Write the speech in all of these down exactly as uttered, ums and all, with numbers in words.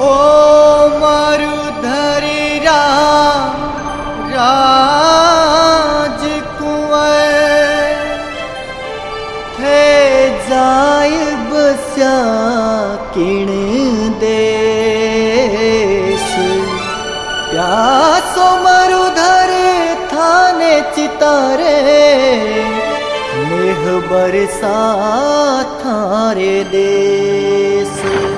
ओ मरुधरी राम राजकुंवर थे जाय बस्या किण देश प्यासो मरुधर थाने चितारे मेह बरसा थारे देश।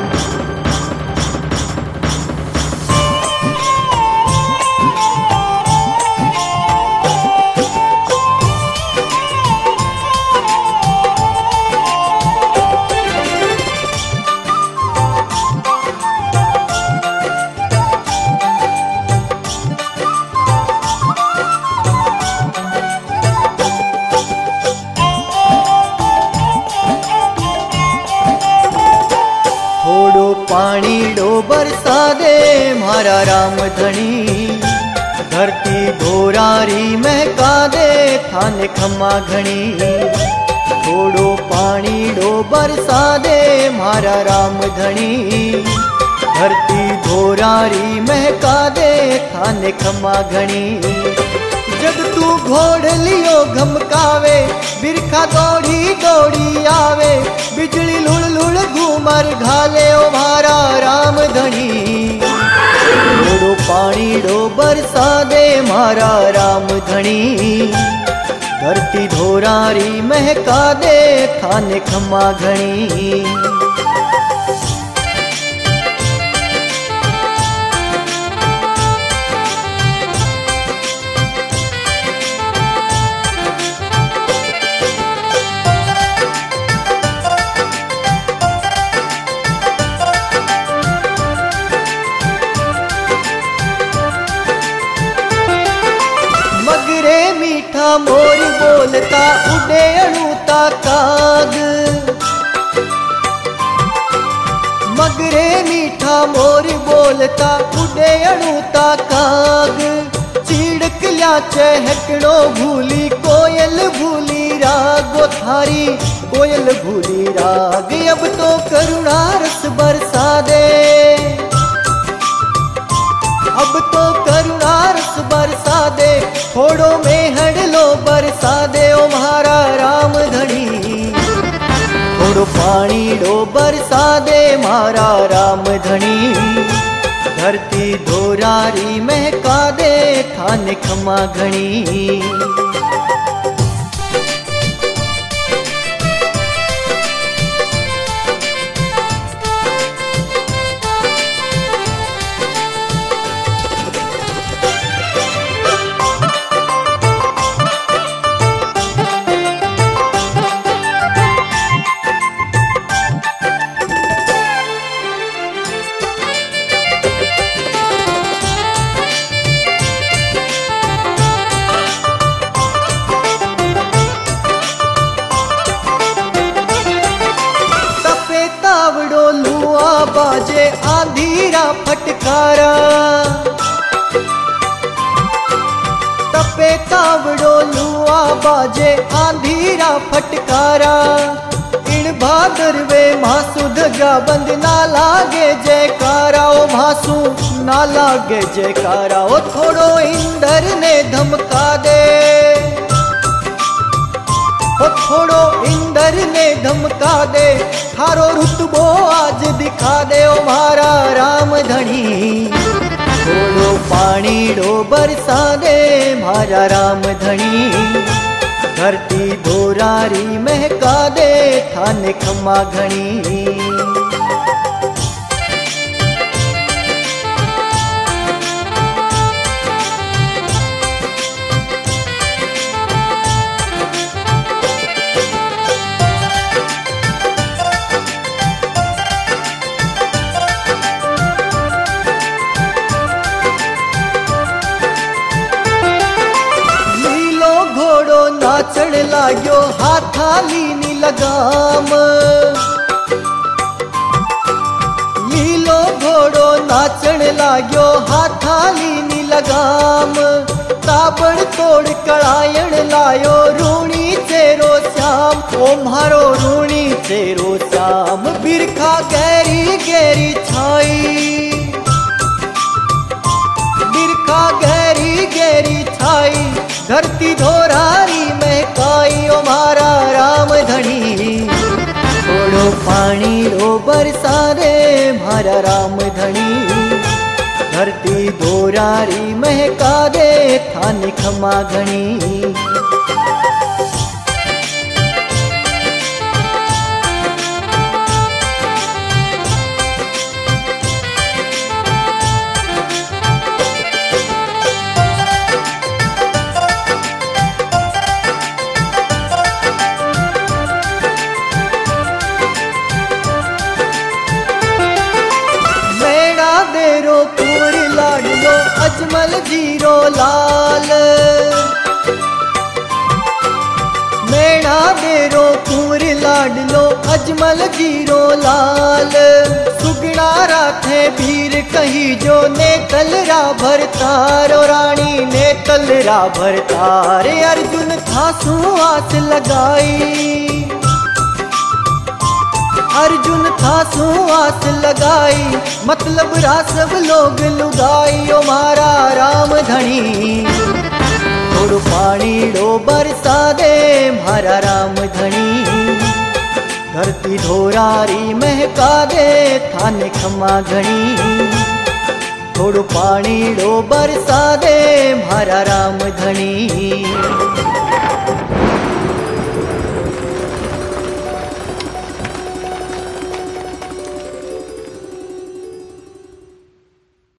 पानी डो बरसा दे मारा राम धनी धरती भोरारी महका दे थाने खम्मा घनी। थोड़ो पानी डो बरसा दे मारा राम धनी धरती भोरारी महका दे थाने खम्मा घनी। जब तू घोड़ लियो घमकावे बिरखा दौड़ी दौड़ी आवे बिजली लुड़ लुड़ घूमर घाले ओ मारा राम धनी। थोड़ो पानी डो बरसा दे मारा राम धनी धरती धोरारी महका दे थाने खम्मा घनी। मोर बोलता उड़े अणुता काग मगरे मीठा मोर बोलता उड़े अणुता काग चिड़क लिया चहकड़ो भूली कोयल भूली रागो थारी कोयल भूली राग। अब तो करुणा रस बरसा दे अब तो करुणा रस बरसा दे थोड़ो में हड़लो बरसा दे ओ मारा राम धनी। थोड़ो पानी डो बरसा दे मारा राम धनी धरती धोरारी महका दे थाने खम्मा घनी। बाजे आंधीरा फटकारा तपे तावड़ो लुआ बाजे आंधीरा फटकारा इन भादरवे मासू धगा बंद ना लागे जयकारा ओ मासू ना लागे जयकारा। ओ थोड़ो इंदर ने धमका दे ओ थोड़ो इंदर ने धमका दे थारो रुतबो आज दिखा दे ओ मारा राम धनी। थोड़ो पानी डो बरसा दे मारा राम धनी धरती धोरारी महका दे थाने खम्मा घनी। नाचण लाग्यो हाथाली नी लगाम लीलो घोड़ो नाचण लाग्यो हाथाली नी लगाम ताबड़ तोड़ कड़ायण लायो रूणी चेरो श्याम ओ मारो रूणी चेरो श्याम। राम बिरखा गहरी गहरी छाई, बिरखा गहरी गहरी छाई, धरती धोरारी महकाई ओ मारा राम धनी। थोड़ो पानी रो बरसा दे मारा राम धनी, धरती धोरारी महका दे थाने खमा घनी। देरो पूर लाडलो अजमल जीरो लाल, मेणा देरो पूर लाडलो अजमल जीरो लाल, सुगना राथे भीर कही जो ने कलरा भरतार, रानी ने कलरा भरतार। अर्जुन थासु आस लगाई, अर्जुन थासु आस लगाई, मतलब रा सब लोग लुगाई ओ मारा राम धनी। थोड़ो पानी रो बरसा दे मारा राम धनी, धरती धोरारी महका दे थाने खमा घनी। थोड़ो पानी रो बरसा दे मारा राम धनी।